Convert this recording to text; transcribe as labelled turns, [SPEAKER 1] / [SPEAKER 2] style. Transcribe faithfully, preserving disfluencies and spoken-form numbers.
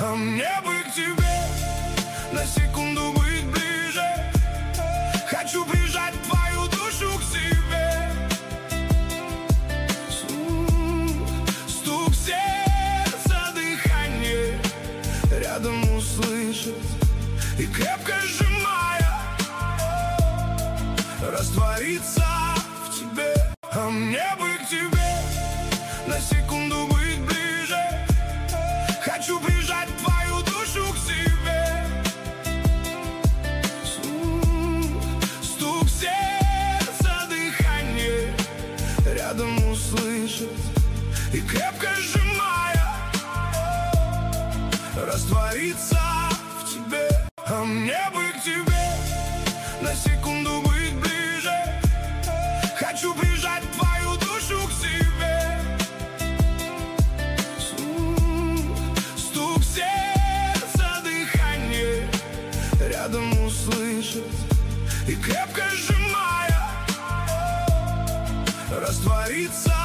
[SPEAKER 1] А мне бы к тебе на секунду быть ближе. Хочу прижать твою душу к себе. Стук сердца, дыхание рядом услышать и крепко сжимая раствориться в тебе. А мне бы к тебе на секунду быть ближе. Хочу прижать твою душу к себе. Стук сердца, дыхание рядом услышать и крепко сжимая раствориться в тебе. А мне бы к тебе на секунду быть ближе. Хочу прижать твою душу к себе. Стук сердца, дыхание рядом услышать и крепко сжимая раствориться